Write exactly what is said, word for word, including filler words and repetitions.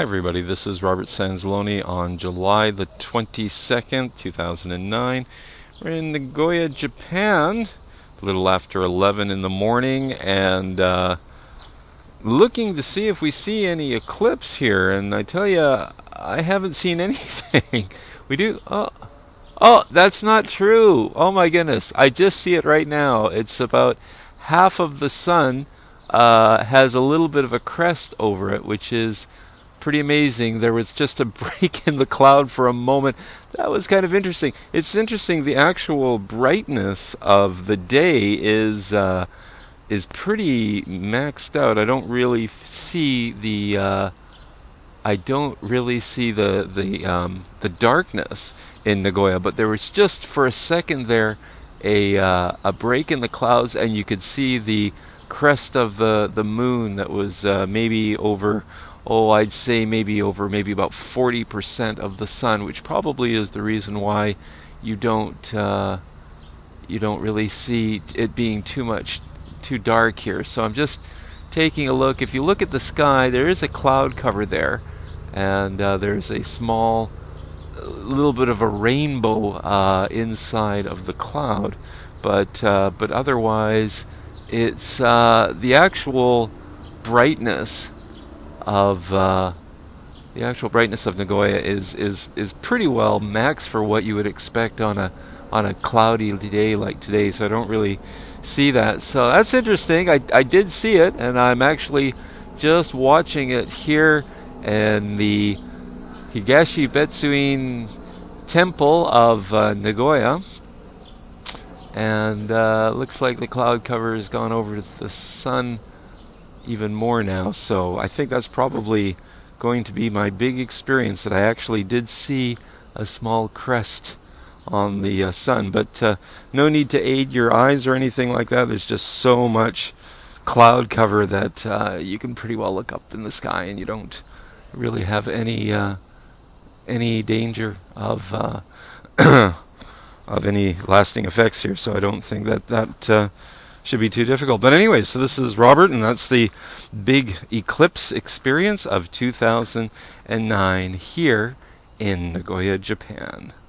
Everybody, this is Robert Sanzalone on July the twenty-second, two thousand nine. We're in Nagoya, Japan, a little after eleven in the morning, and uh, looking to see if we see any eclipse here. And I tell you, I haven't seen anything. We do. Oh, oh, that's not true. Oh my goodness. I just see it right now. It's about half of the sun uh, has a little bit of a crest over it, which is pretty amazing. There was just a break in the cloud for a moment. That was kind of interesting. It's interesting. The actual brightness of the day is uh, is pretty maxed out. I don't really see the uh, I don't really see the the um, the darkness in Nagoya. But there was just for a second there a uh, a break in the clouds, and you could see the crest of the the moon that was uh, maybe over. Oh, I'd say maybe over maybe about forty percent of the sun, which probably is the reason why you don't uh, you don't really see it being too much too dark here. So I'm just taking a look. If you look at the sky, there is a cloud cover there, and uh, there's a small little bit of a rainbow uh, inside of the cloud, but uh, but otherwise, it's uh, the actual brightness of uh, the actual brightness of Nagoya is is is pretty well max for what you would expect on a on a cloudy day like today. So I don't really see that. So that's interesting. I I did see it, and I'm actually just watching it here in the Higashi Betsuin Temple of uh, Nagoya, and uh, looks like the cloud cover has gone over to the sun even more now, so I think that's probably going to be my big experience, that I actually did see a small crest on the uh, sun. But uh, no need to aid your eyes or anything like that. There's just so much cloud cover that uh, you can pretty well look up in the sky, and you don't really have any uh, any danger of uh, of any lasting effects here. So I don't think that that uh, should be too difficult. But anyway, so this is Robert, and that's the big eclipse experience of two thousand nine here in Nagoya, Japan.